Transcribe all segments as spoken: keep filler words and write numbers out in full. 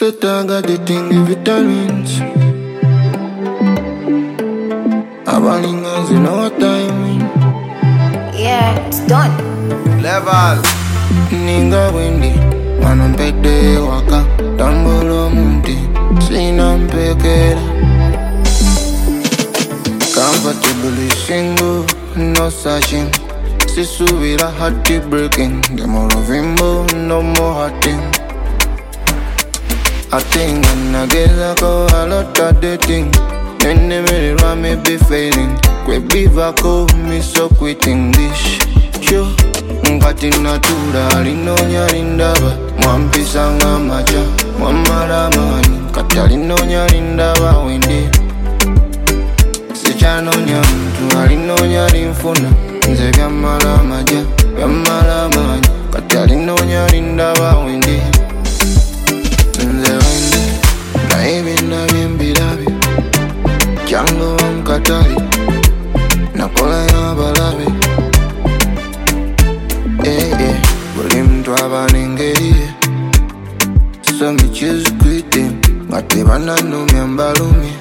Said I got the thing, the vitamins. Abalingas, you know what I mean. Yeah, it's done. Level. Ninga windy, wanampete waka, tambolo munti, sina mpekera. Comfortably single, no searching. Sisubira hearty breaking, the more of himbo, no more hurting. I think and I guess I go a lot of dating. Then the mirror may be failing. Kwe biva ko me so quitting this show. Ngati natura lino nyarindaba. Mwampisa nga macha, mwamara mani. Katalino nyarindaba windi. Sichano nyamtu alino nyarinfuna. Nze vyamala maja, vyamala mani. Katalino nyarindaba windi. Nze windi, na hivi na vimbilabi. Jango mkatali, nakola ya balabi. Eh eh, buli mtu abanengerie. So me choose quitting, ngati bananumi ambalumi.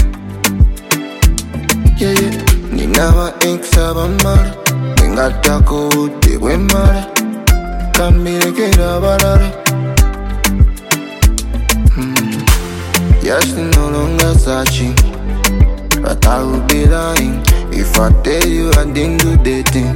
Yeah yeah, ninawa ex abamala. Nengatako uti wemala. Kambirekera balala. Hmm, yes, no longer searching. But I would be lying if I tell you I didn't do dating.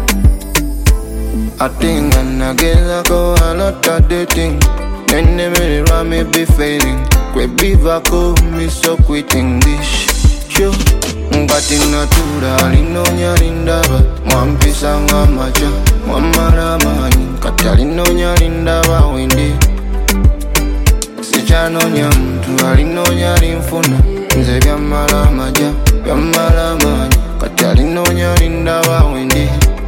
I think and I guess I go a lot of dating. Then the mirror may be failing. Kwe biva ko me so quitting this show. Ngati natura lino nyarindaba. Mwampisa nga macha, mwamara mani. Katalino nyarindaba windi. Sichano nyamtu alino nyarinfuna. Nze vyamala maja, vyamala mani. Katalino nyarindaba windi.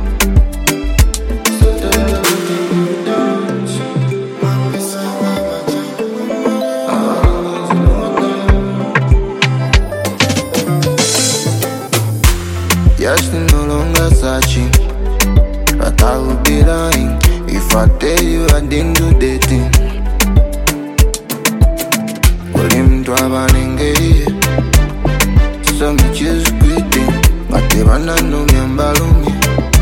Yes, no longer searching. But I would be lying if I tell you I didn't do dating. Buli mtu abanengerie. So me choose quitting. Ngati bananumi ambalumi.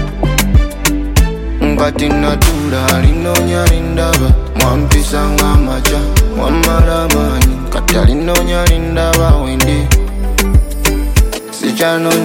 Ngati natura lino nyarindaba. Mwampisa nga macha, mwamala mani. Katalino nyarindaba windi. Sichano